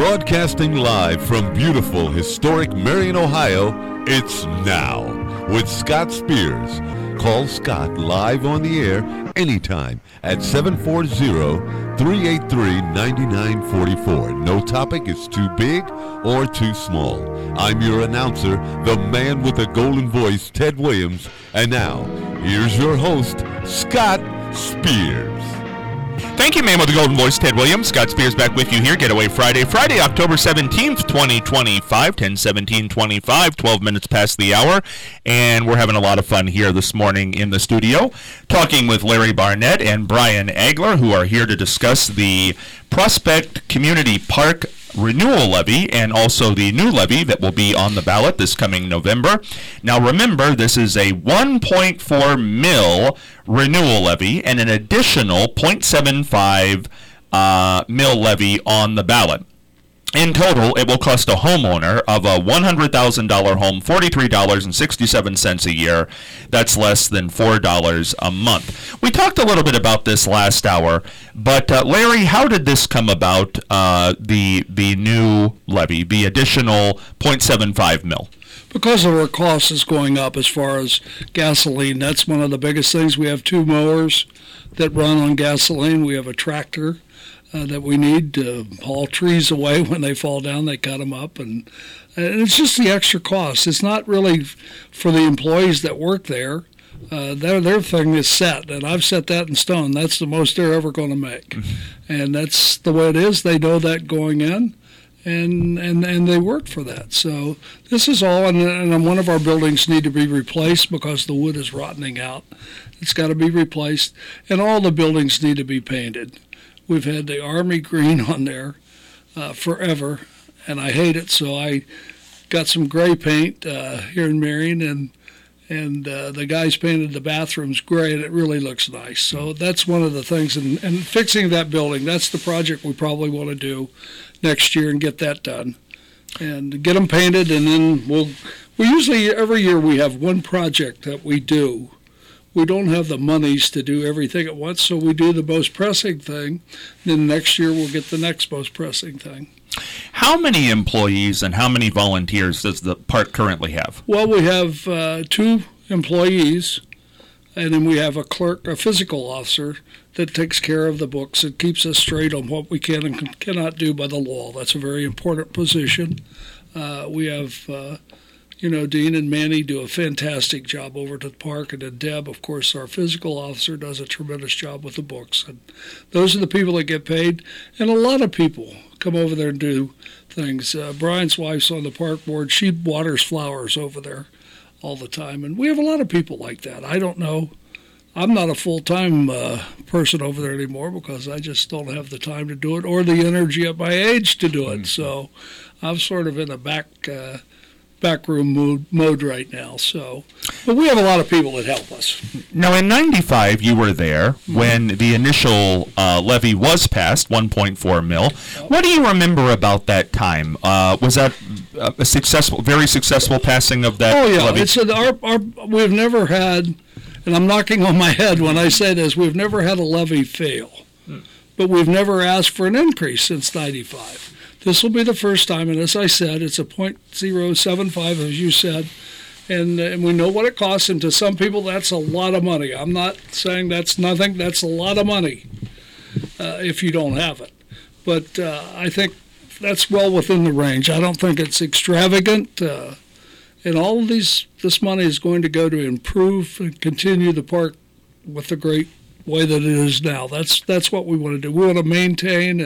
Broadcasting live from beautiful, historic Marion, Ohio, it's Now with Scott Spears. Call Scott live on the air anytime at 740-383-9944. No topic is too big or too small. I'm your announcer, the man with the golden voice, Ted Williams. And now, here's your host, Scott Spears. Thank you, man with the golden voice, Ted Williams. Scott Spears back with you here. Getaway Friday, October 17th, 2025, 10/17/25, 12 minutes past the hour. And we're having a lot of fun here this morning in the studio, talking with Larry Barnett and Brian Agler, who are here to discuss the Prospect Community Park renewal levy and also the new levy that will be on the ballot this coming November. Now remember, this is a 1.4 mil renewal levy and an additional 0.75 mil levy on the ballot. In total, it will cost a homeowner of a $100,000 home $43.67 a year. That's less than $4 a month. We talked a little bit about this last hour, but Larry, how did this come about, the new levy, the additional 0.75 mil? Because of our cost is going up as far as gasoline. That's one of the biggest things. We have two mowers that run on gasoline. We have a tractor that we need to haul trees away when they fall down. They cut them up, and it's just the extra cost. It's not really for the employees that work there. Their thing is set, and I've set that in stone. That's the most they're ever going to make, and that's the way it is. They know that going in, and they work for that. So this is all, and one of our buildings need to be replaced because the wood is rotting out. It's got to be replaced, and all the buildings need to be painted. We've had the Army green on there forever, and I hate it, so I got some gray paint here in Marion, and the guys painted the bathrooms gray, and it really looks nice. So that's one of the things, and fixing that building, that's the project we probably want to do next year and get that done, and get them painted, and then we usually, every year we have one project that we do. We don't have the monies to do everything at once, so we do the most pressing thing. Then next year we'll get the next most pressing thing. How many employees and how many volunteers does the park currently have? Well, we have 2 employees, and then we have a clerk, a physical officer, that takes care of the books and keeps us straight on what we can and cannot do by the law. That's a very important position. We have... Dean and Manny do a fantastic job over at the park, and then Deb, of course, our physical officer, does a tremendous job with the books. And those are the people that get paid, and a lot of people come over there and do things. Brian's wife's on the park board. She waters flowers over there all the time, and we have a lot of people like that. I don't know. I'm not a full-time person over there anymore because I just don't have the time to do it or the energy at my age to do it. So I'm sort of in a backroom mode right now. But we have a lot of people that help us. Now, in '95, you were there when the initial levy was passed, 1.4 mil. What do you remember about that time? Was that a successful, very successful passing of that levy? It's we've never had, and I'm knocking on my head when I say this, we've never had a levy fail. But we've never asked for an increase since '95. This will be the first time, and as I said, it's a 0.075, as you said, and we know what it costs, and to some people, that's a lot of money. I'm not saying that's nothing. That's a lot of money if you don't have it. But I think that's well within the range. I don't think it's extravagant, and all of this money is going to go to improve and continue the park with the great way that it is now. That's what we want to do. We want to maintain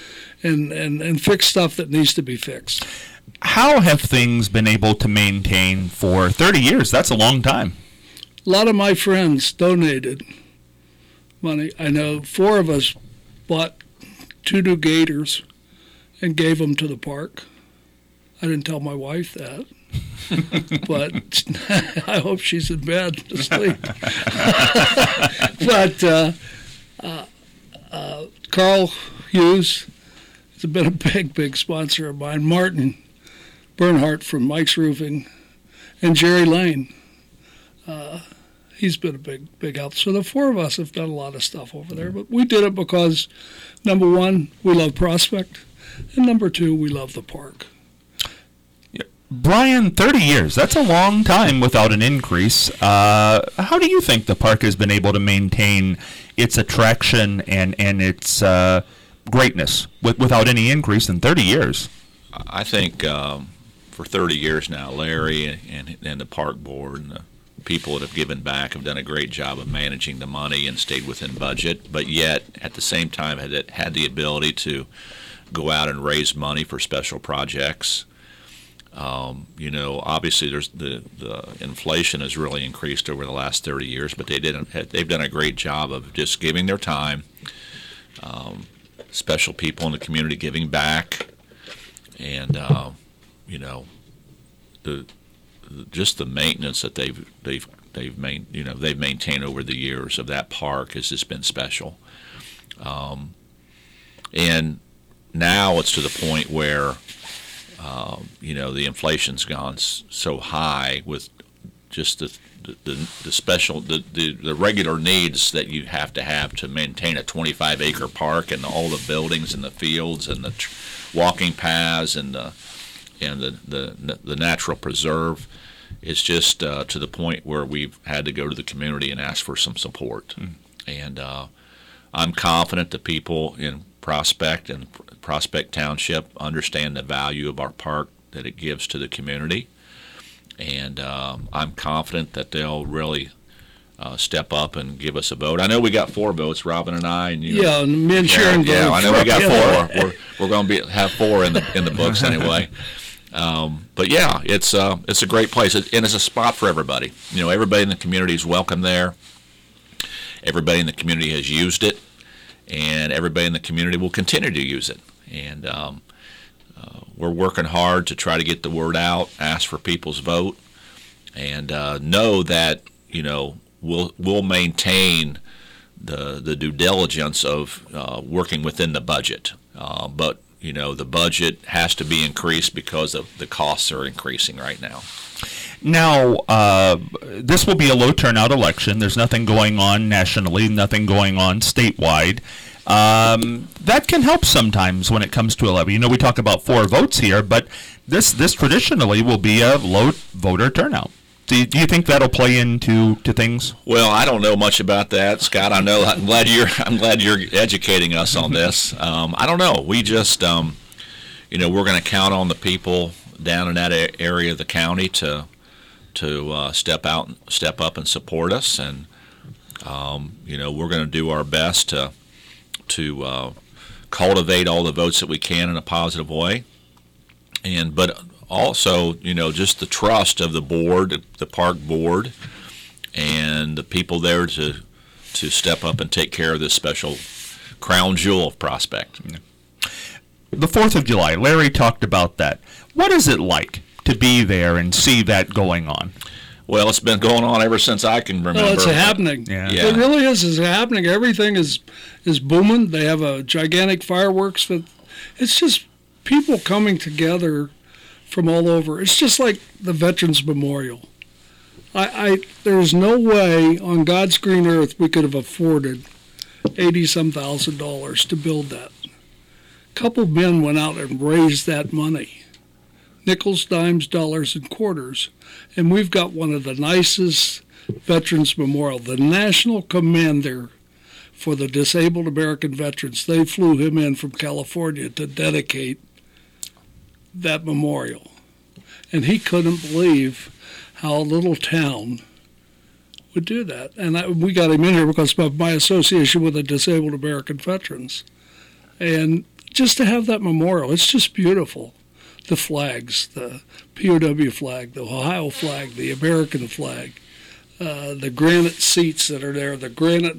and fix stuff that needs to be fixed. How have things been able to maintain for 30 years? That's a long time. A lot of my friends donated money. I know 4 of us bought 2 new gators and gave them to the park. I didn't tell my wife that. But I hope she's in bed asleep. But Carl Hughes has been a big sponsor of mine. Martin Bernhardt from Mike's Roofing, and Jerry Lane. He's been a big help. So the 4 of us have done a lot of stuff over there. But we did it because, number one, we love Prospect. And number two, we love the park. Brian, 30 years, that's a long time without an increase. How do you think the park has been able to maintain its attraction and its greatness without any increase in 30 years? I think for 30 years now, Larry and the park board and the people that have given back have done a great job of managing the money and stayed within budget, but yet at the same time had the ability to go out and raise money for special projects. Obviously there's the inflation has really increased over the last 30 years, but they've done a great job of just giving their time, special people in the community giving back, and just the maintenance that they've maintained over the years of that park has just been special. And now it's to the point where the inflation's gone so high with just the regular needs that you have to maintain a 25-acre park and all the buildings and the fields and the walking paths and the natural preserve. It's just to the point where we've had to go to the community and ask for some support. And I'm confident the people in Prospect and Prospect Township understand the value of our park that it gives to the community, and I'm confident that they'll really step up and give us a vote. I know we got 4 votes, Robin and I, and you. Yeah, and me and Sharon. Yeah, I know we got 4. We're going to have 4 in the books anyway. But yeah, it's a great place, and it's a spot for everybody. Everybody in the community is welcome there. Everybody in the community has used it, and everybody in the community will continue to use it. And we're working hard to try to get the word out, ask for people's vote, and know that we'll maintain the due diligence of working within the budget. But the budget has to be increased because of the costs are increasing right now. Now, this will be a low turnout election. There's nothing going on nationally, nothing going on statewide. That can help sometimes when it comes to a levy. We talk about 4 votes here, but this traditionally will be a low voter turnout. Do you think that'll play into things? Well, I don't know much about that, Scott. I'm glad you're educating us on this. I don't know. We just we're going to count on the people down in that area of the county to step up and support us, and we're going to do our best to cultivate all the votes that we can in a positive way, but also just the trust of the board, the park board, and the people there to step up and take care of this special crown jewel of Prospect. The 4th of July, Larry talked about that. What is it like to be there and see that going on? Well, it's been going on ever since I can remember. Well, it's happening. Yeah. It really is. It's happening. Everything is booming. They have a gigantic fireworks. It's just people coming together from all over. It's just like the Veterans Memorial. There's no way on God's green earth we could have afforded $80-some thousand to build that. A couple men went out and raised that money. Nickels, dimes, dollars, and quarters. And we've got one of the nicest Veterans Memorial. The National Commander for the Disabled American Veterans, they flew him in from California to dedicate that memorial. And he couldn't believe how a little town would do that. And we got him in here because of my association with the Disabled American Veterans. And just to have that memorial, it's just beautiful. The flags, the POW flag, the Ohio flag, the American flag, the granite seats that are there, the granite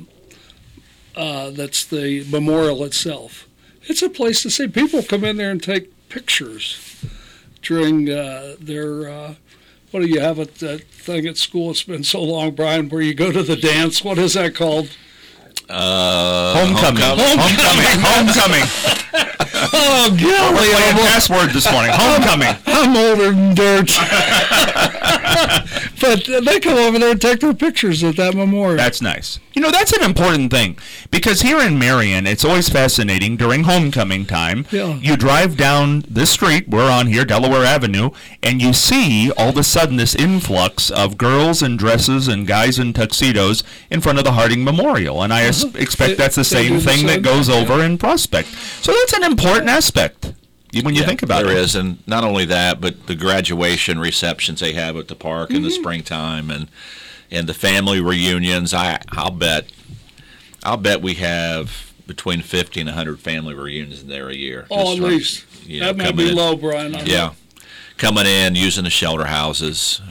that's the memorial itself. It's a place to see. People come in there and take pictures during their, what do you have at that thing at school? It's been so long, Brian, where you go to the dance. What is that called? Homecoming. Oh, golly. Password this morning. Homecoming. I'm older than dirt. But they come over there and take their pictures at that memorial. That's nice. That's an important thing, because here in Marion, it's always fascinating during homecoming time. Yeah. You drive down this street, we're on here, Delaware Avenue, and you see all of a sudden this influx of girls in dresses and guys in tuxedos in front of the Harding Memorial. And I expect that's the same thing that goes over in Prospect. So that's an important aspect when you think about it. There is, and not only that, but the graduation receptions they have at the park in the springtime, and the family reunions. I'll bet we have between 50 and 100 family reunions there a year. Oh, at least. That might be low, Brian. Yeah, coming in, using the shelter houses.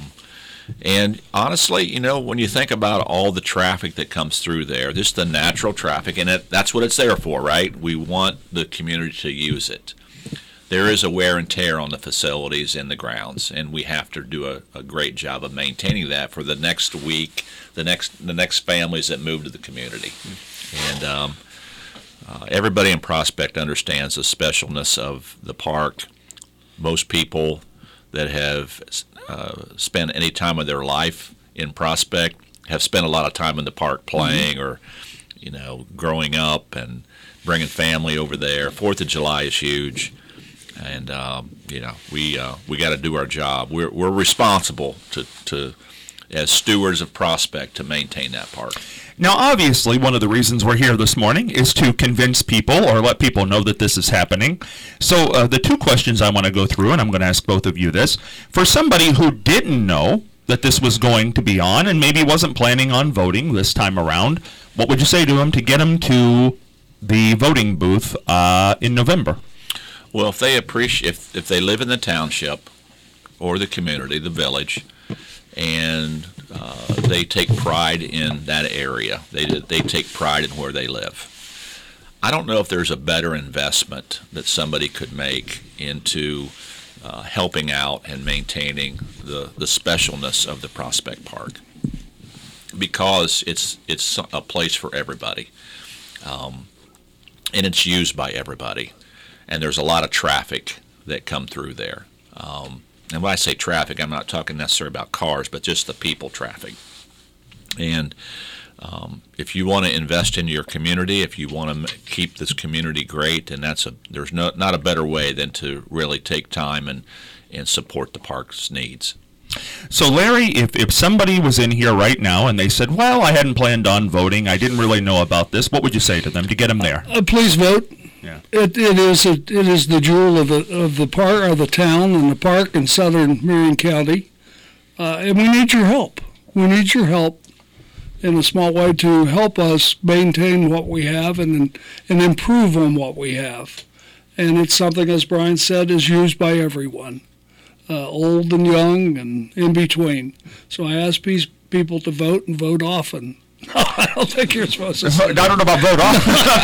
And honestly, when you think about all the traffic that comes through there, just the natural traffic, and that's what it's there for, right? We want the community to use it. There is a wear and tear on the facilities and the grounds, and we have to do a great job of maintaining that for the next week, the next families that move to the community. And everybody in Prospect understands the specialness of the park. Most people that have spent any time of their life in Prospect have spent a lot of time in the park playing or, growing up and bringing family over there. 4th of July is huge. And we got to do our job. We're responsible to as stewards of Prospect to maintain that park. Now, obviously, one of the reasons we're here this morning is to convince people or let people know that this is happening. So the two questions I want to go through, and I'm going to ask both of you this. For somebody who didn't know that this was going to be on and maybe wasn't planning on voting this time around, what would you say to them to get them to the voting booth in November? Well, if they live in the township or the community, the village, and they take pride in that area, they take pride in where they live. I don't know if there's a better investment that somebody could make into helping out and maintaining the specialness of the Prospect Park, because it's a place for everybody, and it's used by everybody. And there's a lot of traffic that come through there. And when I say traffic, I'm not talking necessarily about cars, but just the people traffic. And if you want to invest in your community, if you want to keep this community great, and there's not a better way than to really take time and support the park's needs. So, Larry, if somebody was in here right now and they said, well, I hadn't planned on voting, I didn't really know about this, what would you say to them to get them there? Please vote. Yeah. It is the jewel of the park, of the town and the park in southern Marion County, and we need your help. We need your help in a small way to help us maintain what we have and improve on what we have. And it's something, as Brian said, is used by everyone, old and young and in between. So I ask people to vote and vote often. I don't think you're supposed to say I don't know about vote often.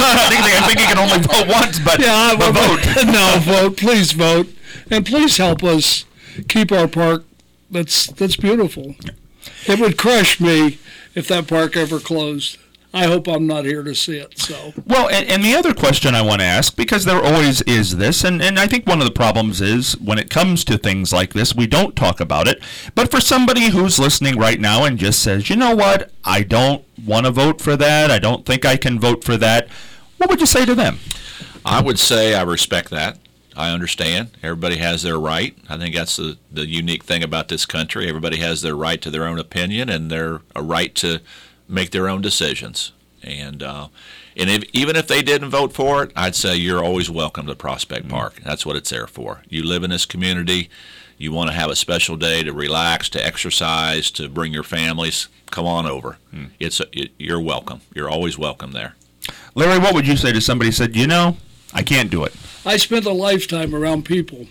I think you can only vote once, but vote. No, vote. Please vote. And please help us keep our park that's beautiful. It would crush me if that park ever closed. I hope I'm not here to see it. So well, and the other question I want to ask, because there always is this, and I think one of the problems is when it comes to things like this, we don't talk about it. But for somebody who's listening right now and just says, you know what, I don't want to vote for that, I don't think I can vote for that, what would you say to them? I would say I respect that. I understand. Everybody has their right. I think that's the unique thing about this country. Everybody has their right to their own opinion and a right to make their own decisions. And even if they didn't vote for it, I'd say you're always welcome to Prospect Park. That's what it's there for. You live in this community. You want to have a special day to relax, to exercise, to bring your families. Come on over. You're welcome. You're always welcome there. Larry, what would you say to somebody who said, I can't do it? I spent a lifetime around people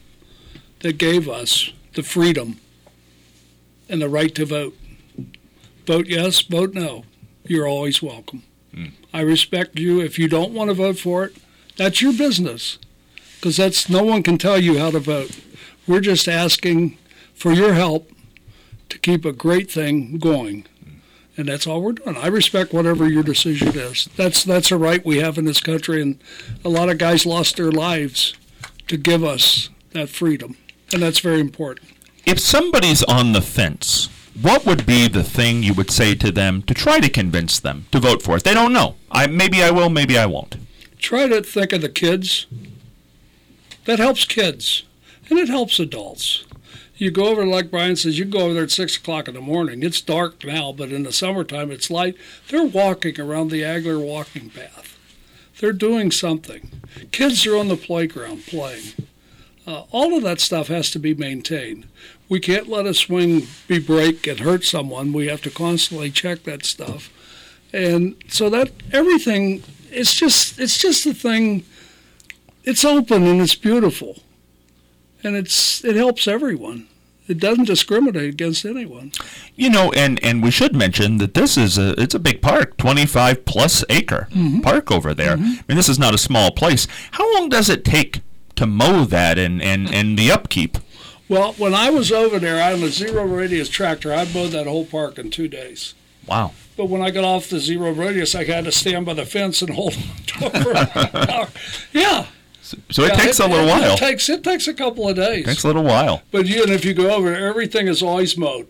that gave us the freedom and the right to vote. Vote yes, vote no. You're always welcome. I respect you. If you don't want to vote for it, that's your business, because no one can tell you how to vote. We're just asking for your help to keep a great thing going, and that's all we're doing. I respect whatever your decision is. That's a right we have in this country, and a lot of guys lost their lives to give us that freedom, and that's very important. If somebody's on the fence, what would be the thing you would say to them to try to convince them to vote for it? They don't know. Maybe I will, maybe I won't. Try to think of the kids. That helps kids, and it helps adults. You go over, like Brian says, you go over there at 6 o'clock in the morning. It's dark now, but in the summertime it's light. They're walking around the Agler walking path. They're doing something. Kids are on the playground playing. All of that stuff has to be maintained. We can't let a swing be break and hurt someone. We have to constantly check that stuff. And so that everything, it's just a thing. It's open and it's beautiful. And it helps everyone. It doesn't discriminate against anyone. You know, and we should mention that it's a big park, 25 plus acre park over there. I mean, this is not a small place. How long does it take to mow that and the upkeep? Well, when I was over there, I had a zero radius tractor. I mowed that whole park in 2 days. Wow. But when I got off the zero radius, I had to stand by the fence and hold on to it for an hour. Yeah. So it takes a little while. It takes a couple of days. It takes a little while. But if you go over, everything is always mowed.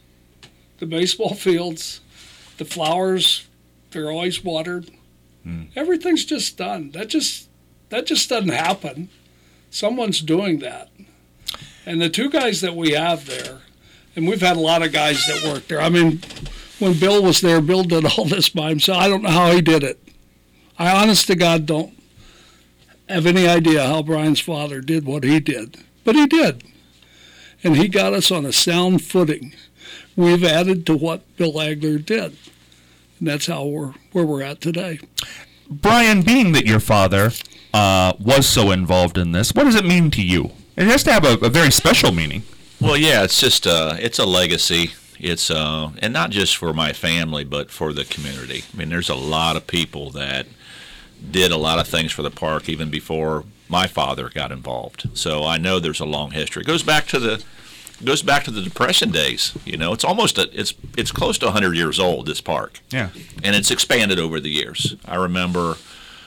The baseball fields, the flowers, they're always watered. Everything's just done. That just doesn't happen. Someone's doing that. And the two guys that we have there, and we've had a lot of guys that work there. I mean, when Bill was there, Bill did all this by himself. I don't know how he did it. I honest to God don't have any idea how Brian's father did what he did. But he did. And he got us on a sound footing. We've added to what Bill Agler did. And that's how where we're at today. Brian, being that your father was so involved in this, what does it mean to you? It has to have a very special meaning. Well, yeah, it's just it's a legacy. It's and not just for my family, but for the community. I mean, there's a lot of people that did a lot of things for the park even before my father got involved. So I know there's a long history. It goes back to the Depression days. You know, it's almost it's close to 100 years old, this park. Yeah. And it's expanded over the years. I remember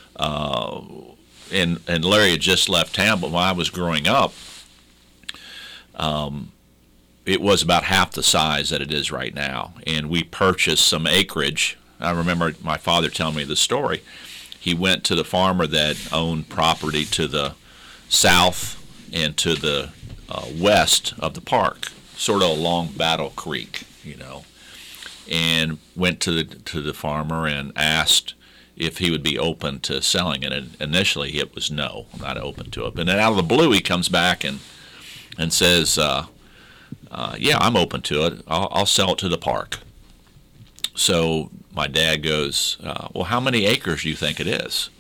and Larry had just left town, but when I was growing up, it was about half the size that it is right now. And we purchased some acreage. I remember my father telling me the story. He went to the farmer that owned property to the south and to the west of the park, sort of along Battle Creek, you know, and went to the farmer and asked if he would be open to selling it. And initially it was no, I'm not open to it. But then out of the blue he comes back and says, yeah, I'm open to it. I'll sell it to the park. So my dad goes, well, how many acres do you think it is?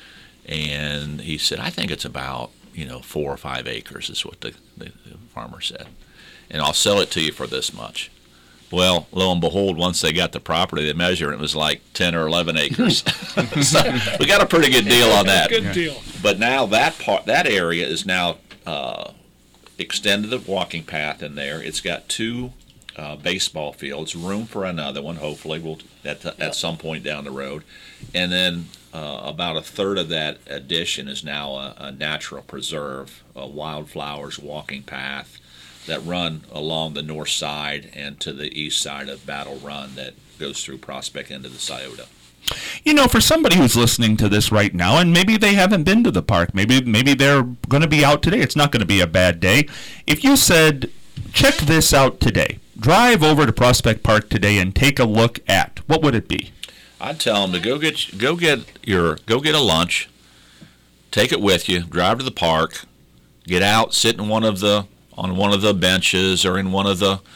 And he said, I think it's about 4 or 5 acres is what the farmer said. And I'll sell it to you for this much. Well, lo and behold, once they got the property, they measured it, it was like 10 or 11 acres. So we got a pretty good deal on that. Good deal. But now that area is now extended the walking path in there. It's got 2 baseball fields, room for another one, hopefully, we'll at some point down the road. And then about a third of that addition is now a natural preserve, wildflowers walking path that run along the north side and to the east side of Battle Run that goes through Prospect into the Scioto. For somebody who's listening to this right now, and maybe they haven't been to the park, maybe they're going to be out today, it's not going to be a bad day. If you said, check this out today, drive over to Prospect Park today and take a look at, what would it be? I'd tell them to go get a lunch, take it with you, drive to the park, get out, sit in on one of the benches or in one of the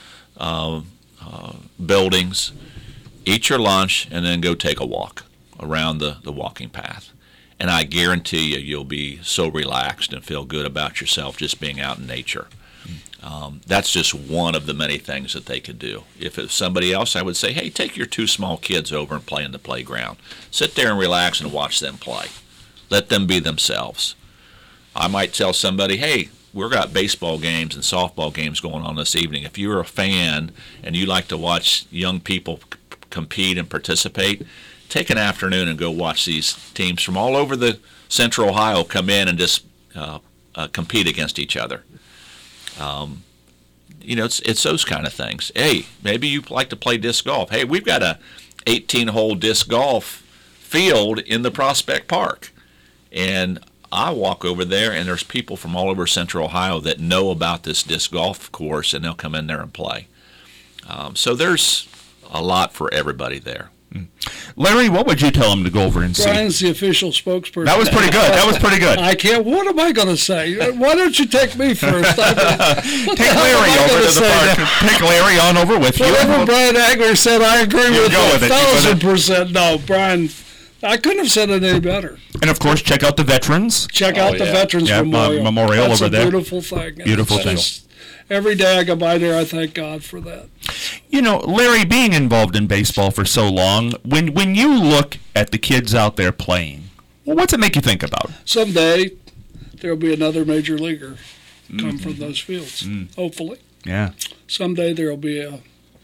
buildings, eat your lunch, and then go take a walk around the walking path. And I guarantee you'll be so relaxed and feel good about yourself just being out in nature. That's just one of the many things that they could do. If it's somebody else, I would say, hey, take your 2 small kids over and play in the playground. Sit there and relax and watch them play. Let them be themselves. I might tell somebody, hey, we've got baseball games and softball games going on this evening. If you're a fan and you like to watch young people compete and participate, take an afternoon and go watch these teams from all over the Central Ohio come in and just compete against each other. it's those kind of things. Hey, maybe you like to play disc golf. Hey, we've got a 18-hole disc golf field in the Prospect Park. And I walk over there, and there's people from all over Central Ohio that know about this disc golf course, and they'll come in there and play. So there's a lot for everybody there. Larry, what would you tell him to go over and see? Brian's the official spokesperson. That was pretty good. I can't. What am I going to say? Why don't you take me first? Take Larry over to the park. Take Larry on over with you. Whatever Brian Agler said, I agree with 1,000%. No, Brian, I couldn't have said it any better. And, of course, check out the Veterans. Check out the Veterans Memorial. That's over there. That's a beautiful thing. Beautiful thing. Every day I go by there, I thank God for that. Larry, being involved in baseball for so long, when you look at the kids out there playing, what's it make you think about? Someday there'll be another major leaguer come from those fields, hopefully. Yeah. Someday there'll be a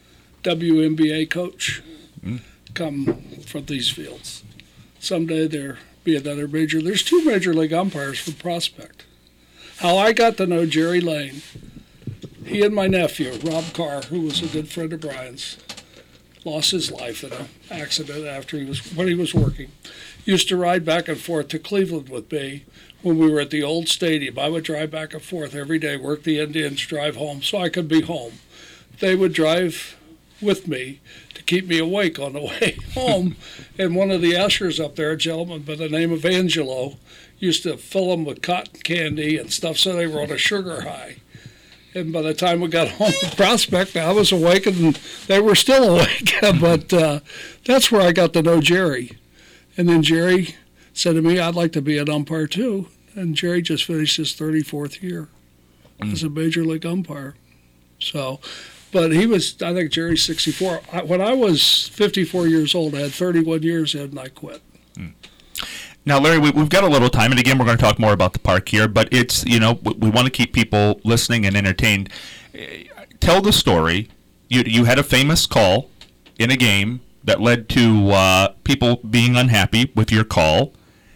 WNBA coach come from these fields. Someday there'll be another there's 2 major league umpires from Prospect. How I got to know Jerry Lane, he and my nephew, Rob Carr, who was a good friend of Brian's, lost his life in an accident when he was working. Used to ride back and forth to Cleveland with me when we were at the old stadium. I would drive back and forth every day, work the Indians, drive home so I could be home. They would drive with me to keep me awake on the way home. And one of the ushers up there, a gentleman by the name of Angelo, used to fill them with cotton candy and stuff so they were on a sugar high. And by the time we got home to Prospect, I was awake and they were still awake. But that's where I got to know Jerry. And then Jerry said to me, I'd like to be an umpire too. And Jerry just finished his 34th year as a major league umpire. So, but I think Jerry's 64. When I was 54 years old, I had 31 years in and I quit. Now, Larry, we've got a little time, and again, we're going to talk more about the park here, but it's, we want to keep people listening and entertained. Tell the story. You had a famous call in a game that led to people being unhappy with your call.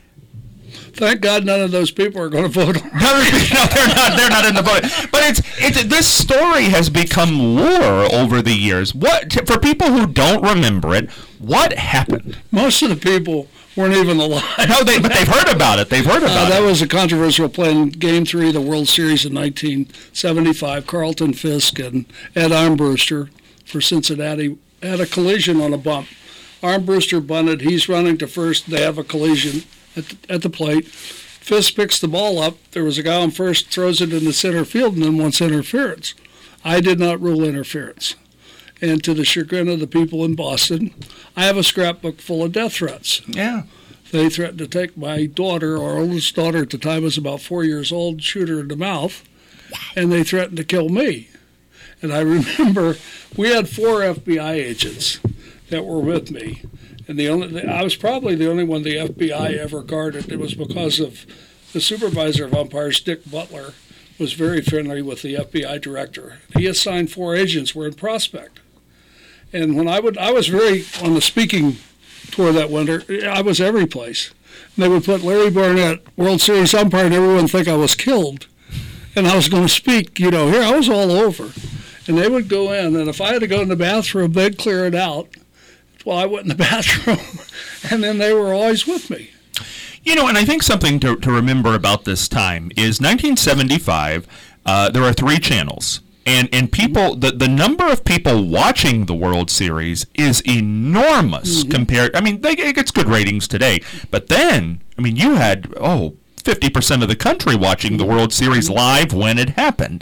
Thank God none of those people are going to vote on it. No, they're not in the vote. But this story has become lore over the years. For people who don't remember it, what happened? Most of the people weren't even alive. No, but they've heard about it. That was a controversial play in Game 3 of the World Series in 1975. Carlton Fisk and Ed Armbruster for Cincinnati had a collision on a bump. Armbruster bunted. He's running to first. They have a collision at the plate. Fisk picks the ball up. There was a guy on first, throws it into center field, and then wants interference. I did not rule interference. And to the chagrin of the people in Boston, I have a scrapbook full of death threats. Yeah. They threatened to take my daughter, our oldest daughter at the time was about 4 years old, shoot her in the mouth, and they threatened to kill me. And I remember we had 4 FBI agents that were with me. And I was probably the only one the FBI ever guarded. It was because of the supervisor of umpires, Dick Butler, was very friendly with the FBI director. He assigned 4 agents. We're in Prospect. And when I was very on the speaking tour that winter, I was every place. And they would put Larry Barnett, World Series umpire, and everyone would think I was killed. And I was going to speak, here, I was all over. And they would go in, and if I had to go in the bathroom, they'd clear it out. Well, I went in the bathroom, and then they were always with me. And I think something to remember about this time is 1975, there are 3 channels. And people, the number of people watching the World Series is enormous compared. It gets good ratings today. But then, you had, 50% of the country watching the World Series live when it happened.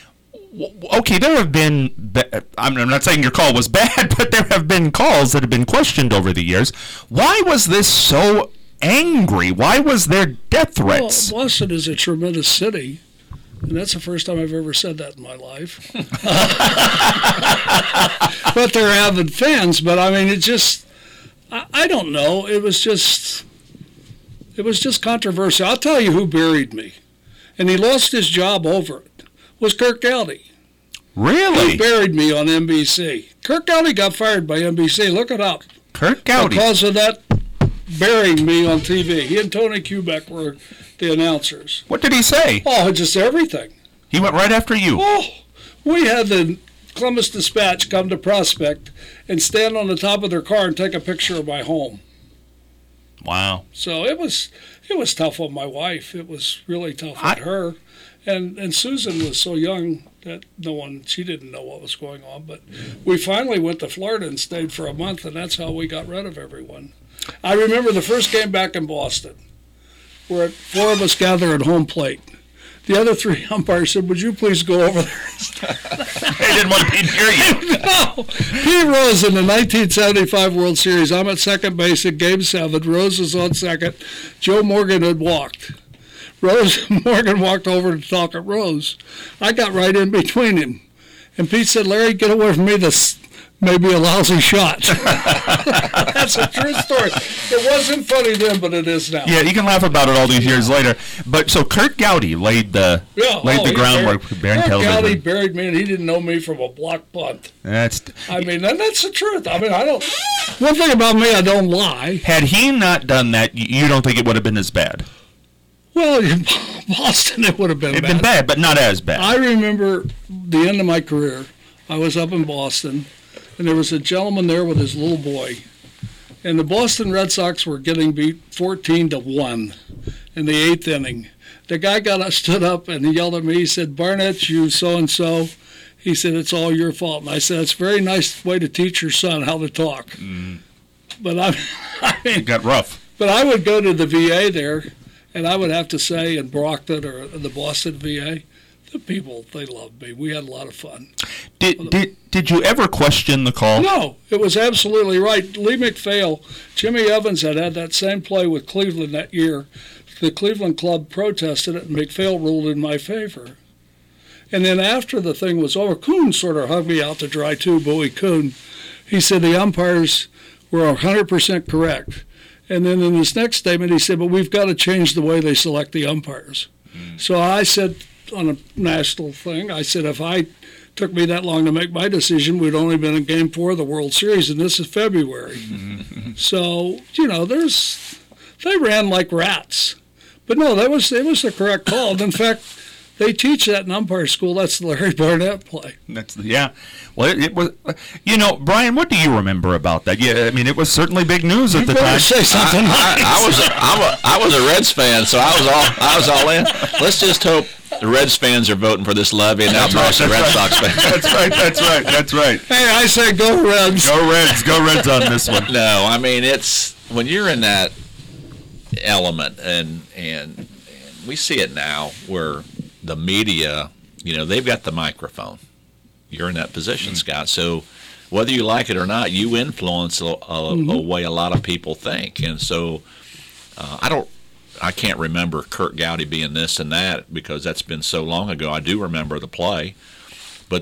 Okay, there have been, I'm not saying your call was bad, but there have been calls that have been questioned over the years. Why was this so angry? Why was there death threats? Well, Boston is a tremendous city, and that's the first time I've ever said that in my life. But they're avid fans, but it just, I don't know, it was just controversial. I'll tell you who buried me, and he lost his job over it, was Kirk Gowdy. Really? He buried me on NBC. Kirk Gowdy got fired by NBC. Look it up. Kirk Gowdy. Because of that burying me on TV. He and Tony Kubek were the announcers. What did he say? Oh, just everything. He went right after you. Oh, We had the Columbus Dispatch come to Prospect and stand on the top of their car and take a picture of my home. Wow. So it was tough on my wife. It was really tough on her. And Susan was so young that she didn't know what was going on. But we finally went to Florida and stayed for a month, and that's how we got rid of everyone. I remember the first game back in Boston, where 4 of us gathered at home plate. The other 3 umpires said, "Would you please go over there?" They didn't want to be near you. No. Pete Rose in the 1975 World Series. I'm at second base in Game 7. Rose was on second. Joe Morgan had walked. Morgan walked over to talk at Rose. I got right in between him. And Pete said, "Larry, get away from me. This may be a lousy shot." That's a true story. It wasn't funny then, but it is now. Yeah, you can laugh about it all these years later. But so Kurt Gowdy laid the groundwork for Barron Television. Kurt Gowdy buried me, and he didn't know me from a block punt. That's the truth. I mean, I don't. One thing about me, I don't lie. Had he not done that, you don't think it would have been as bad? Well, in Boston, it would have been bad. It'd been bad, but not as bad. I remember the end of my career. I was up in Boston, and there was a gentleman there with his little boy. And the Boston Red Sox were getting beat 14-1 in the 8th inning. The guy stood up and he yelled at me. He said, "Barnett, you so-and-so." He said, "It's all your fault." And I said, "It's a very nice way to teach your son how to talk." But I mean, it got rough. But I would go to the VA there, and I would have to say in Brockton or the Boston VA, the people, they loved me. We had a lot of fun. Did you ever question the call? No, it was absolutely right. Lee McPhail, Jimmy Evans had that same play with Cleveland that year. The Cleveland club protested it, and McPhail ruled in my favor. And then after the thing was over, Kuhn sort of hung me out to dry too, Bowie Kuhn. He said the umpires were 100% correct. And then in his next statement, he said, "But we've got to change the way they select the umpires." So I said on a national thing, I said, if I took me that long to make my decision, we'd only been in Game 4 of the World Series, and this is February. So, they ran like rats. But no, it was the correct call. And in fact, they teach that in umpire school. That's the Larry Barnett play. Well, it was. Brian, what do you remember about that? Yeah, I mean, it was certainly big news at the time. Say something. I was a Reds fan, so I was all in. Let's just hope the Reds fans are voting for this levy, and not most Red Sox fans. That's right. Hey, I say go Reds. Go Reds on this one. No, I mean, it's when you're in that element, and we see it now where the media, they've got the microphone. You're in that position, Scott. So whether you like it or not, you influence a way a lot of people think. And so I can't remember Kurt Gowdy being this and that because that's been so long ago. I do remember the play. But,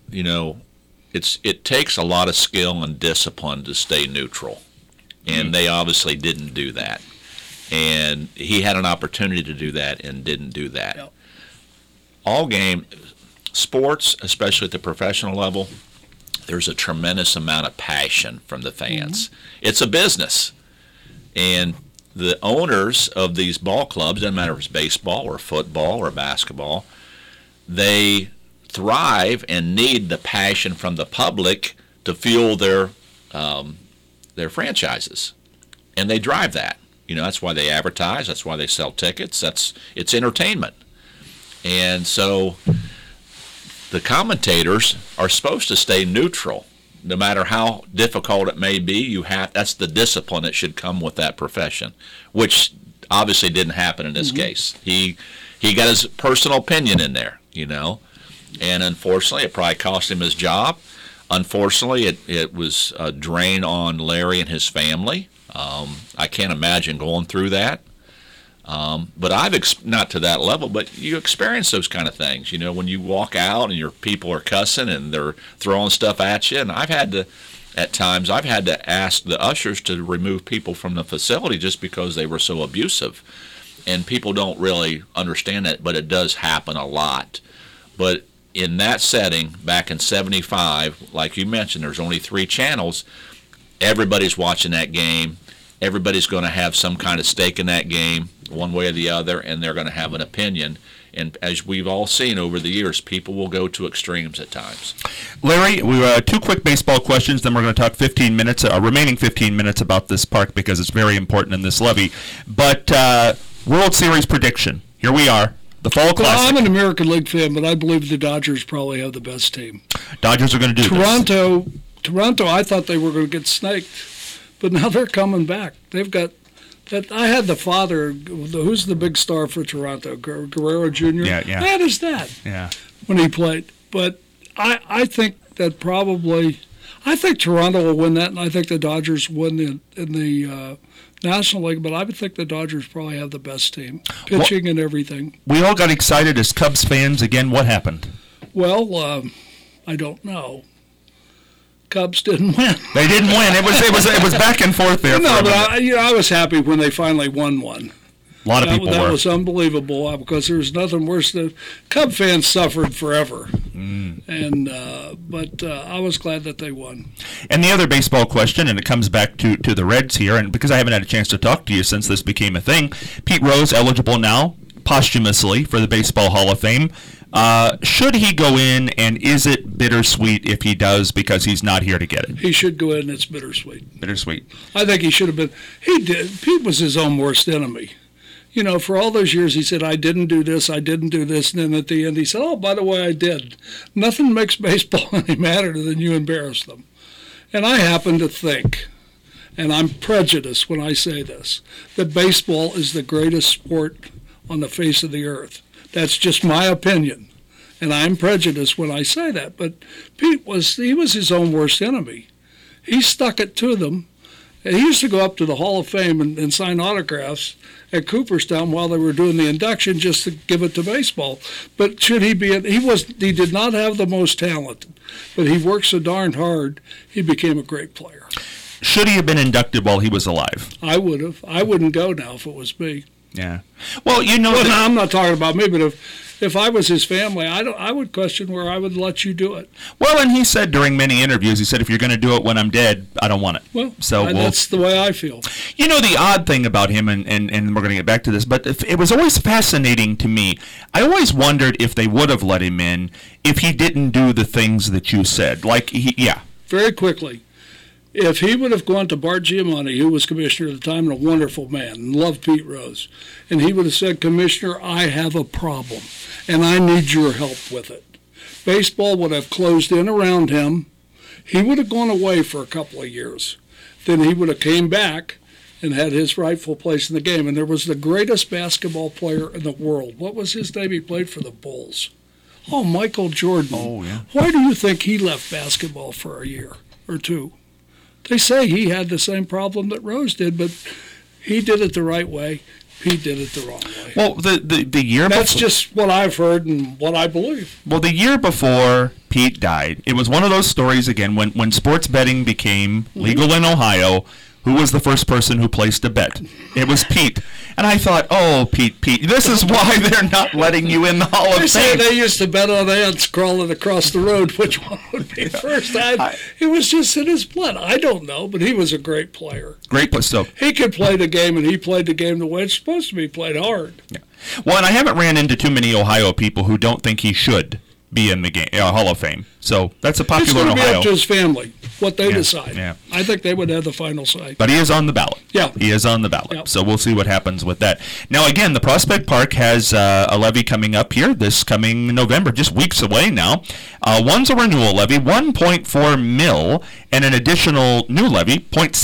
it takes a lot of skill and discipline to stay neutral. And they obviously didn't do that. And he had an opportunity to do that and didn't do that. Yep. All game sports, especially at the professional level, there's a tremendous amount of passion from the fans. It's a business. And the owners of these ball clubs, doesn't matter if it's baseball or football or basketball, they thrive and need the passion from the public to fuel their franchises. And they drive that. That's why they advertise. That's why they sell tickets. It's entertainment. And so the commentators are supposed to stay neutral, no matter how difficult it may be. That's the discipline that should come with that profession, which obviously didn't happen in this case. He got his personal opinion in there, and unfortunately, it probably cost him his job. Unfortunately, it was a drain on Larry and his family. I can't imagine going through that. But I've not to that level, but you experience those kind of things. When you walk out and your people are cussing and they're throwing stuff at you, and at times I've had to ask the ushers to remove people from the facility just because they were so abusive. And people don't really understand that, but it does happen a lot. But in that setting, back in '75, like you mentioned, there's only 3 channels. Everybody's watching that game, everybody's going to have some kind of stake in that game, one way or the other, and they're going to have an opinion. And as we've all seen over the years, people will go to extremes at times. Larry, we two quick baseball questions, then we're going to talk 15 minutes, remaining 15 minutes about this park because it's very important in this levy. But World Series prediction. Here we are. The Fall Classic. Well, I'm an American League fan, but I believe the Dodgers probably have the best team. Dodgers are going to do this. Toronto, I thought they were going to get snaked, but now they're coming back. They've got that. I had the father, who's the big star for Toronto, Guerrero Jr. Yeah. I had his dad. Yeah. When he played, but I think that probably, I think Toronto will win that, and I think the Dodgers win in the National League, but I would think the Dodgers probably have the best team, pitching and everything. We all got excited as Cubs fans. Again, what happened? Well, I don't know. Cubs didn't win. They didn't win. It was back and forth there. No, but I was happy when they finally won one. A lot of people were. That was unbelievable because there was nothing worse than Cub fans suffered forever. And but I was glad that they won. And the other baseball question, and it comes back to the Reds here, and because I haven't had a chance to talk to you since this became a thing, Pete Rose eligible now posthumously for the Baseball Hall of Fame. Should he go in, and is it bittersweet if he does because he's not here to get it? He should go in. It's bittersweet. Bittersweet. I think he should have been. He did. Pete was his own worst enemy. You know, for all those years, he said, I didn't do this, and then at the end he said, oh, by the way, I did. Nothing makes baseball any madder than you embarrass them. And I happen to think, and I'm prejudiced when I say this, that baseball is the greatest sport on the face of the earth. That's just my opinion. And I'm prejudiced when I say that. But Pete was his own worst enemy. He stuck it to them. And he used to go up to the Hall of Fame and sign autographs at Cooperstown while they were doing the induction just to give it to baseball. But should he be? He did not have the most talent, but he worked so darn hard. He became a great player. Should he have been inducted while he was alive? I would have. I wouldn't go now if it was me. Yeah. Well, you know. Well, I'm not talking about me, but if I was his family, I would question where I would let you do it. Well, and he said during many interviews, he said, if you're going to do it when I'm dead, I don't want it. Well, that's the way I feel. You know, the odd thing about him, and we're going to get back to this, but it was always fascinating to me. I always wondered if they would have let him in if he didn't do the things that you said. Very quickly. If he would have gone to Bart Giamatti, who was commissioner at the time and a wonderful man, and loved Pete Rose, and he would have said, Commissioner, I have a problem, and I need your help with it. Baseball would have closed in around him. He would have gone away for a couple of years. Then he would have came back and had his rightful place in the game. And there was the greatest basketball player in the world. What was his name? He played for the Bulls. Oh, Michael Jordan. Oh, yeah. Why do you think he left basketball for a year or two? They say he had the same problem that Rose did, but he did it the right way. Pete did it the wrong way. Well, the year That's just what I've heard and what I believe. Well, the year before Pete died, it was one of those stories again when sports betting became legal in Ohio. Who was the first person who placed a bet? It was Pete. And I thought, oh, Pete, this is why they're not letting you in the Hall of Fame. They used to bet on ants crawling across the road, which one would be first. It was just in his blood. I don't know, but he was a great player. Great player. So he could play the game, and he played the game the way it's supposed to be played, hard. Yeah. Well, and I haven't ran into too many Ohio people who don't think he should be in the Hall of Fame. So that's a popular in Ohio. It's going to be up to his family, what they decide. Yeah. I think they would have the final say. But he is on the ballot. Yeah. He is on the ballot. Yep. So we'll see what happens with that. Now, again, the Prospect Park has a levy coming up here this coming November, just weeks away now. One's a renewal levy, $1.4 million, and an additional new levy,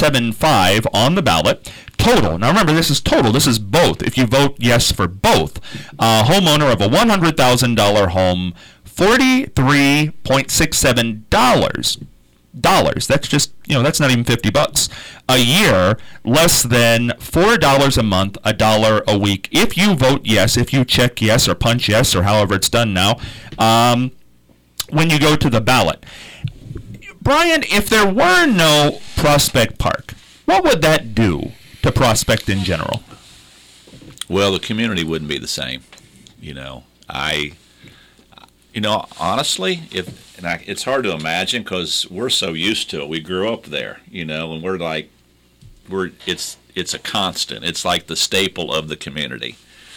$0.75 on the ballot. Total. Now remember, this is total. This is both. If you vote yes for both, homeowner of a $100,000 home, $43.67. That's just, that's not even $50 a year, less than $4 a month, $1 a week. If you vote yes, if you check yes or punch yes or however it's done now, when you go to the ballot. Brian, if there were no Prospect Park, what would that do to Prospect in general? Well, the community wouldn't be the same. Honestly, it's hard to imagine because we're so used to it. We grew up there, and it's it's a constant. It's like the staple of the community.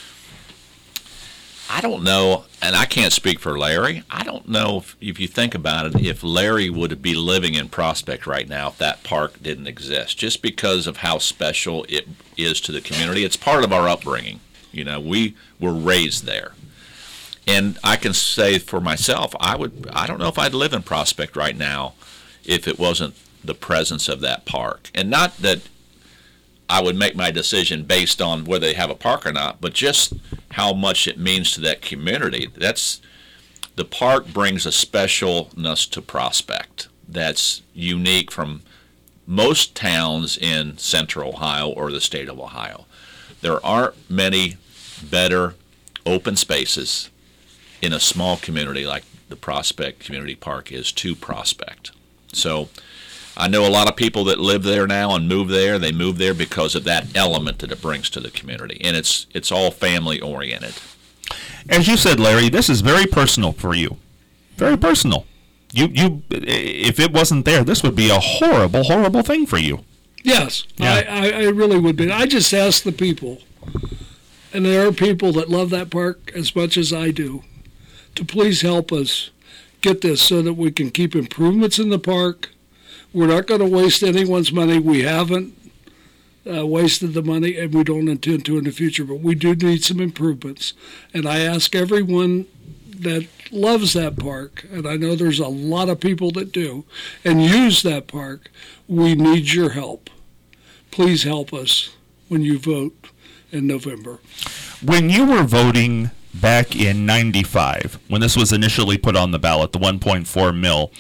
I don't know, and I can't speak for Larry. I don't know if you think about it, if Larry would be living in Prospect right now if that park didn't exist, just because of how special it is to the community. It's part of our upbringing. You know, we were raised there. And I can say for myself, I don't know if I'd live in Prospect right now if it wasn't the presence of that park. And not that I would make my decision based on whether they have a park or not, but just how much it means to that community. The park brings a specialness to Prospect that's unique from most towns in central Ohio or the state of Ohio. There aren't many better open spaces in a small community like the Prospect Community Park is to Prospect. So I know a lot of people that live there now and move there. They move there because of that element that it brings to the community, and it's all family oriented. As you said, Larry, this is very personal for you. Very personal. You if it wasn't there, this would be a horrible, horrible thing for you. Yes, Yeah. I really would be. I just ask the people, and there are people that love that park as much as I do, to please help us get this so that we can keep improvements in the park. We're not going to waste anyone's money. We haven't wasted the money, and we don't intend to in the future, but we do need some improvements. And I ask everyone that loves that park, and I know there's a lot of people that do, and use that park, we need your help. Please help us when you vote in November. When you were voting back in 95, when this was initially put on the ballot, the 1.4 mil,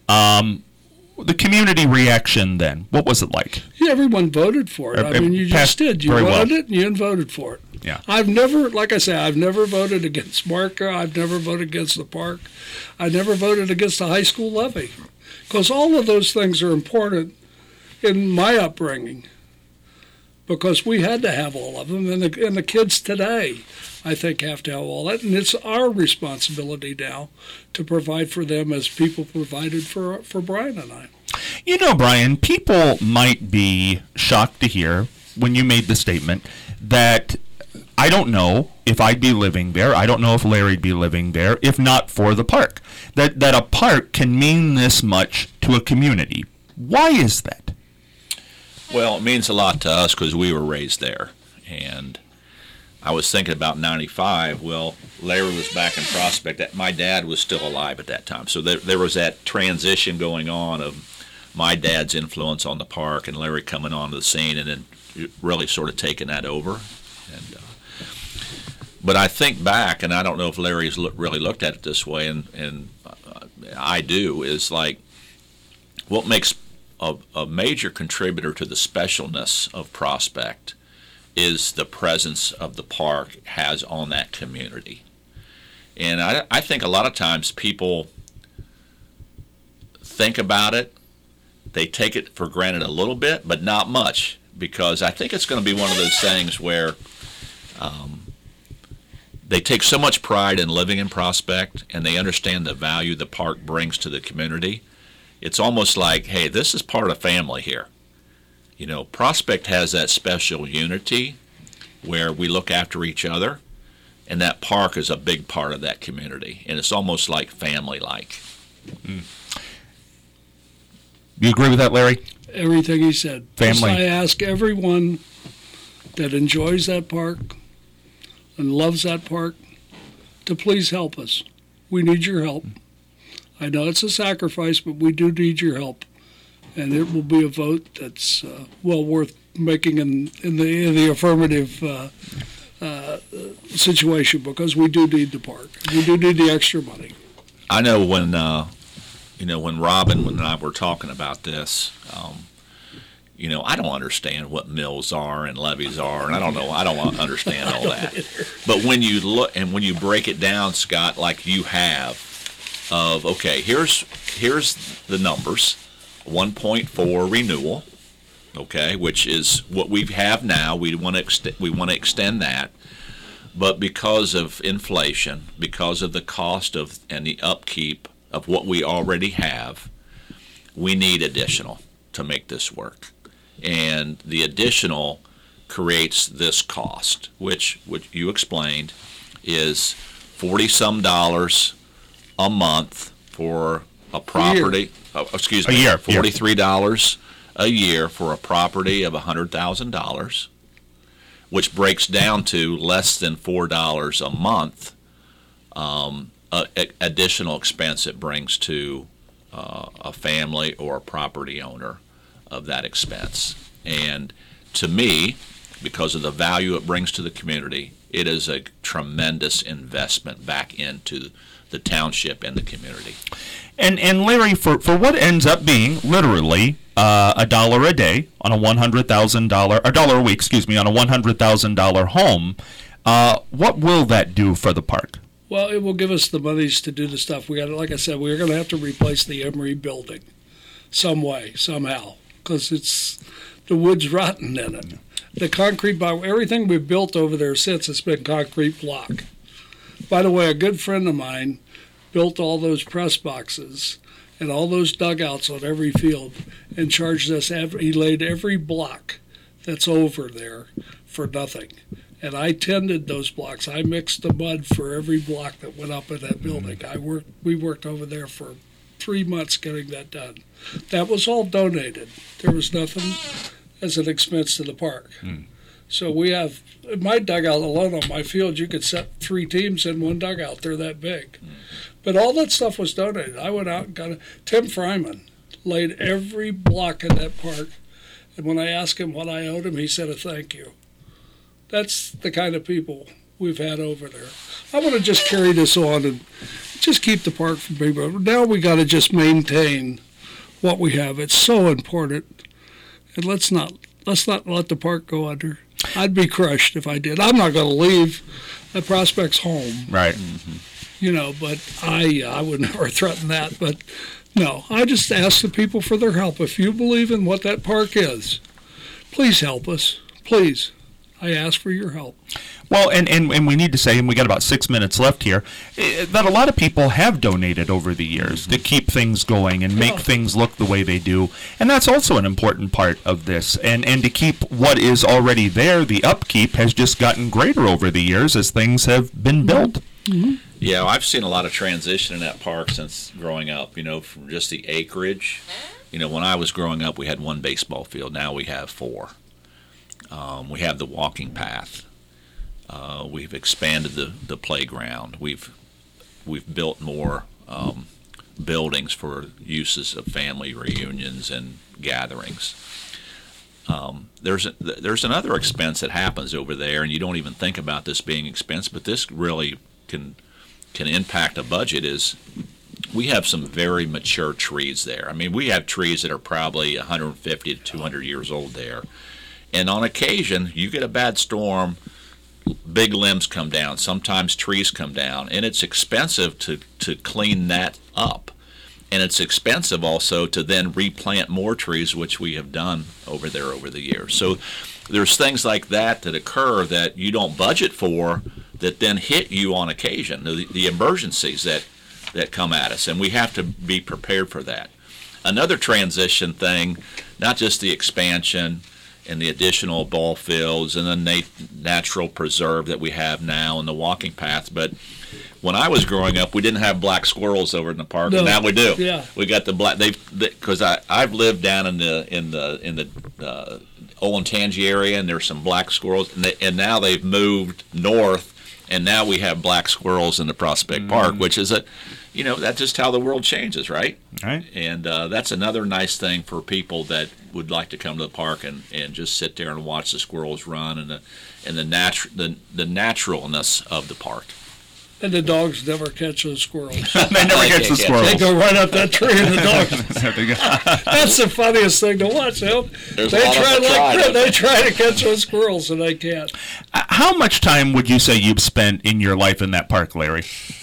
the community reaction then, what was it like? Yeah, everyone voted for it. I mean, you just did. You wanted it, and you voted for it. Yeah. I've never, like I say, I've never voted against Marka. I've never voted against the park. I never voted against the high school levy, because all of those things are important in my upbringing, because we had to have all of them, and the kids today, I think, have to have all that, and it's our responsibility now to provide for them as people provided for Brian and I. You know, Brian, people might be shocked to hear when you made the statement that I don't know if I'd be living there. I don't know if Larry'd be living there if not for the park. That a park can mean this much to a community. Why is that? Well, it means a lot to us because we were raised there. And I was thinking about 95. Well, Larry was back in Prospect. My dad was still alive at that time. So there was that transition going on of my dad's influence on the park and Larry coming onto the scene and then really sort of taking that over. And but I think back, and I don't know if Larry's really looked at it this way, and I do, is like what makes a major contributor to the specialness of Prospect is the presence of the park has on that community. And I think a lot of times people think about it, they take it for granted a little bit, but not much, because I think it's going to be one of those things where they take so much pride in living in Prospect and they understand the value the park brings to the community. It's almost like, hey, this is part of family here. You know, Prospect has that special unity where we look after each other, and that park is a big part of that community, and it's almost like family-like. Mm. You agree with that, Larry? Everything he said. Family. I ask everyone that enjoys that park and loves that park to please help us. We need your help. I know it's a sacrifice, but we do need your help. And it will be a vote that's well worth making in the affirmative situation, because we do need the park. We do need the extra money. I know when when Robin and I were talking about this, I don't understand what mills are and levies are, and I don't understand all that. But when you look and when you break it down, Scott, like you have, of okay, here's the numbers, 1.4 renewal, okay, which is what we have now. We want to extend that, but because of inflation, because of the cost of and the upkeep of what we already have, we need additional to make this work. And the additional creates this cost, which you explained is $40-some a month for a property. A year. $43 a year for a property of $100,000, which breaks down to less than $4 a month. Additional expense it brings to a family or a property owner of that expense. And to me, because of the value it brings to the community, it is a tremendous investment back into the township and the community. And Larry, for what ends up being literally $1 a day on a $100,000, $1 a week, on a $100,000 home, what will that do for the park? Well, it will give us the monies to do the stuff. We got, like I said, we're going to have to replace the Emery building some way, somehow, because the wood's rotten in it. The concrete, everything we've built over there since has been concrete block. By the way, a good friend of mine built all those press boxes and all those dugouts on every field and charged us. He laid every block that's over there for nothing. And I tended those blocks. I mixed the mud for every block that went up in that building. We worked over there for 3 months getting that done. That was all donated. There was nothing as an expense to the park. So we have, in my dugout alone on my field, you could set 3 teams in one dugout. They're that big. But all that stuff was donated. I went out and got it. Tim Fryman laid every block in that park. And when I asked him what I owed him, he said a thank you. That's the kind of people we've had over there. I want to just carry this on and just keep the park from being broken. Now we got to just maintain what we have. It's so important. And let's not let the park go under. I'd be crushed if I did. I'm not going to leave. The Prospect's home. Right. Mm-hmm. But I would never threaten that. But no, I just ask the people for their help. If you believe in what that park is, please help us. Please. I ask for your help. Well, and we need to say, and we got about 6 minutes left here, that a lot of people have donated over the years to keep things going and make things look the way they do. And that's also an important part of this. And to keep what is already there, the upkeep has just gotten greater over the years as things have been built. Mm-hmm. Yeah, I've seen a lot of transition in that park since growing up, from just the acreage. When I was growing up, we had 1 baseball field. Now we have 4. We have the walking path. We've expanded the playground. We've built more buildings for uses of family reunions and gatherings. There's another expense that happens over there, and you don't even think about this being expense, but this really can impact a budget. Is we have some very mature trees there. I mean, we have trees that are probably 150 to 200 years old there. And on occasion, you get a bad storm, big limbs come down, sometimes trees come down, and it's expensive to clean that up. And it's expensive also to then replant more trees, which we have done over there over the years. So there's things like that occur that you don't budget for that then hit you on occasion, the emergencies that come at us, and we have to be prepared for that. Another transition thing, not just the expansion and the additional ball fields and the natural preserve that we have now and the walking paths. But when I was growing up, we didn't have black squirrels over in the park. No. And now we do. Yeah. We got the black. Because I've lived down in the Olentangy area, and there's some black squirrels, and now they've moved north, and now we have black squirrels in the Prospect Park, which is that's just how the world changes, right? Right. And that's another nice thing for people that would like to come to the park and just sit there and watch the squirrels run and the naturalness of the park. And the dogs never catch those squirrels. They never catch the squirrels. They go right up that tree, and the dogs. That's the funniest thing to watch. They try to catch those squirrels, and they can't. How much time would you say you've spent in your life in that park, Larry?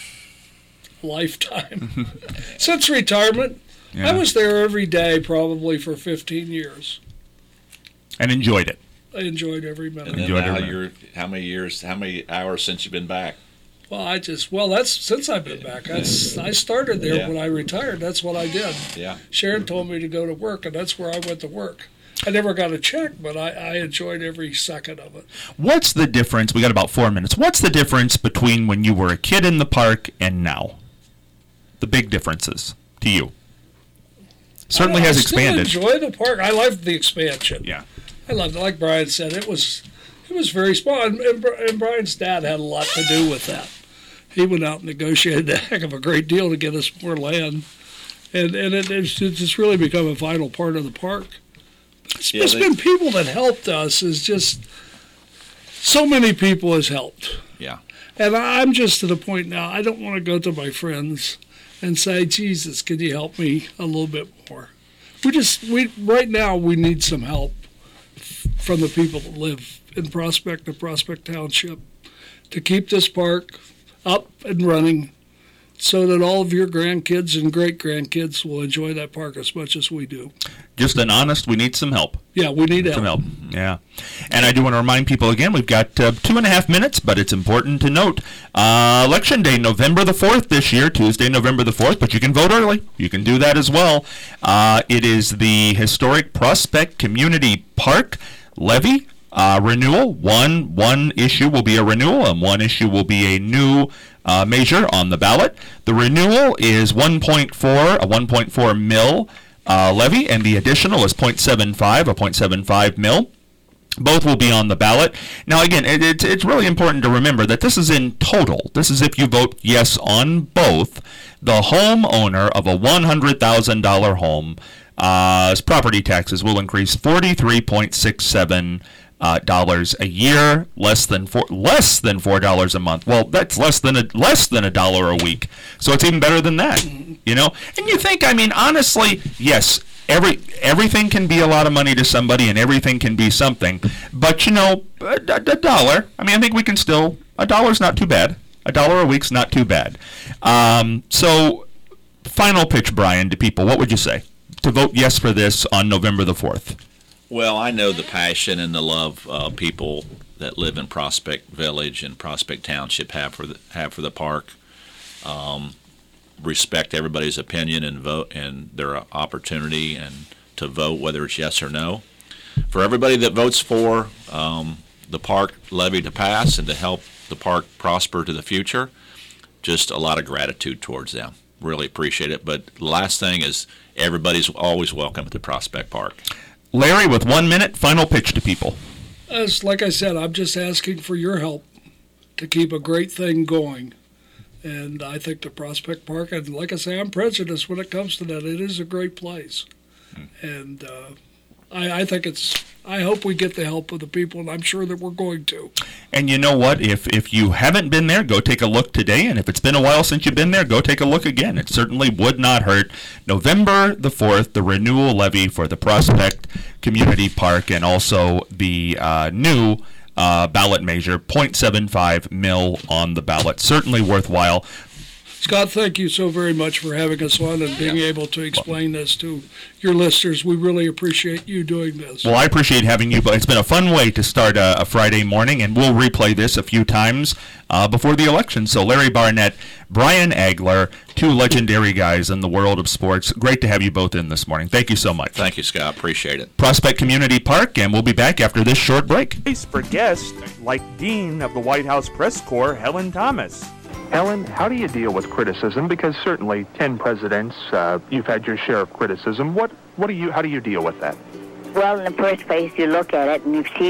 Lifetime. Since retirement. Yeah. I was there every day probably for 15 years. And enjoyed it. I enjoyed every minute. And now how many hours since you've been back? Well, that's since I've been back. I started there when I retired. That's what I did. Yeah. Sharon told me to go to work, and that's where I went to work. I never got a check, but I enjoyed every second of it. What's the difference? We got about 4 minutes. What's the difference between when you were a kid in the park and now? The big differences to you. Certainly has expanded. I still enjoy the park. I loved the expansion. Yeah. I loved it. Like Brian said, it was very small, and Brian's dad had a lot to do with that. He went out and negotiated a heck of a great deal to get us more land, and it's just really become a vital part of the park. It's been people that helped us. Is just so many people has helped. Yeah. And I'm just to the point now, I don't want to go to my friends and say, Jesus, can you help me a little bit more? Right now we need some help from the people that live in Prospect and Prospect Township to keep this park up and running so that all of your grandkids and great-grandkids will enjoy that park as much as we do. Just an honest, we need some help. Yeah, we need help. Some help, yeah. And I do want to remind people again, we've got 2.5 minutes, but it's important to note, Election Day, November the 4th this year, Tuesday, November the 4th, but you can vote early. You can do that as well. It is the historic Prospect Community Park levy renewal. One issue will be a renewal, and one issue will be a new measure on the ballot. The renewal is 1.4 mil levy, and the additional is 0.75, a 0.75 mil. Both will be on the ballot. Now, again, it's really important to remember that this is in total. This is if you vote yes on both. The homeowner of a $100,000 home, property taxes will increase $43.67 a year, less than $4 a month. Well, that's less than $1 a week. So it's even better than that, you know. And you think, I mean, honestly, yes, everything can be a lot of money to somebody, and everything can be something. But you know, a dollar. I mean, I think we can still. $1's not too bad. $1 a week's not too bad. So, final pitch, Brian, to people. What would you say to vote yes for this on November the 4th? Well, I know the passion and the love people that live in Prospect Village and Prospect Township have for the park. Respect everybody's opinion and vote and their opportunity and to vote whether it's yes or no. For everybody that votes for the park levy to pass and to help the park prosper to the future, just a lot of gratitude towards them. Really appreciate it. But the last thing is everybody's always welcome at the Prospect Park. Larry, with 1 minute, final pitch to people. Like I said, I'm just asking for your help to keep a great thing going. And I think the Prospect Park, and like I say, I'm prejudiced when it comes to that. It is a great place. And I think I hope we get the help of the people, and I'm sure that we're going to. And you know what? If you haven't been there, go take a look today. And if it's been a while since you've been there, go take a look again. It certainly would not hurt. November the 4th, the renewal levy for the Prospect Community Park, and also the new ballot measure, 0.75 mil on the ballot. Certainly worthwhile. Scott, thank you so very much for having us on and being able to explain this to your listeners. We really appreciate you doing this. Well, I appreciate having you, but it's been a fun way to start a Friday morning, and we'll replay this a few times before the election. So Larry Barnett, Brian Agler, two legendary guys in the world of sports. Great to have you both in this morning. Thank you so much. Thank you, Scott. Appreciate it. Prospect Community Park, and we'll be back after this short break. For guests like Dean of the White House Press Corps, Helen Thomas. Helen, how do you deal with criticism? Because certainly 10 presidents, you've had your share of criticism. How do you deal with that? Well, in the first place, you look at it and you see